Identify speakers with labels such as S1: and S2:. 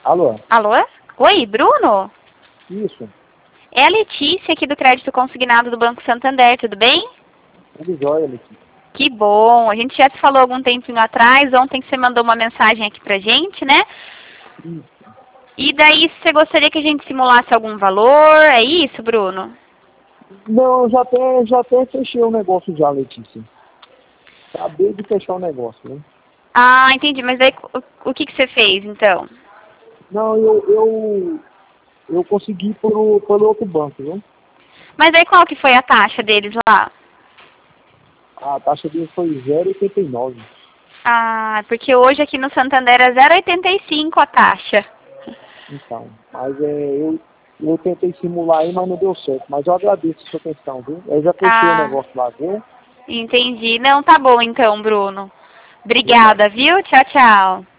S1: Alô?
S2: Alô? Oi, Bruno?
S1: Isso.
S2: É a Letícia aqui do Crédito Consignado do Banco Santander, tudo bem?
S1: Tudo jóia, Letícia.
S2: Que bom, a gente já se falou algum tempinho atrás, ontem você mandou uma mensagem aqui pra gente, né?
S1: Isso.
S2: E daí você gostaria que a gente simulasse algum valor, é isso, Bruno?
S1: Não, já até fechei o negócio já, Letícia. Acabei de fechar o negócio, né?
S2: Ah, entendi, mas daí o que você fez, então?
S1: Não, eu consegui pelo outro banco, viu?
S2: Mas daí qual que foi a taxa deles lá?
S1: A taxa dele foi 0,89.
S2: Ah, porque hoje aqui no Santander é 0,85 a taxa.
S1: Então, mas eu tentei simular aí, mas não deu certo. Mas eu agradeço a sua atenção, viu? Eu já fechei o
S2: Ah,
S1: negócio lá, viu?
S2: entendi. Não, tá bom então, Bruno.
S1: Obrigado.
S2: Obrigada, viu? Tchau, tchau.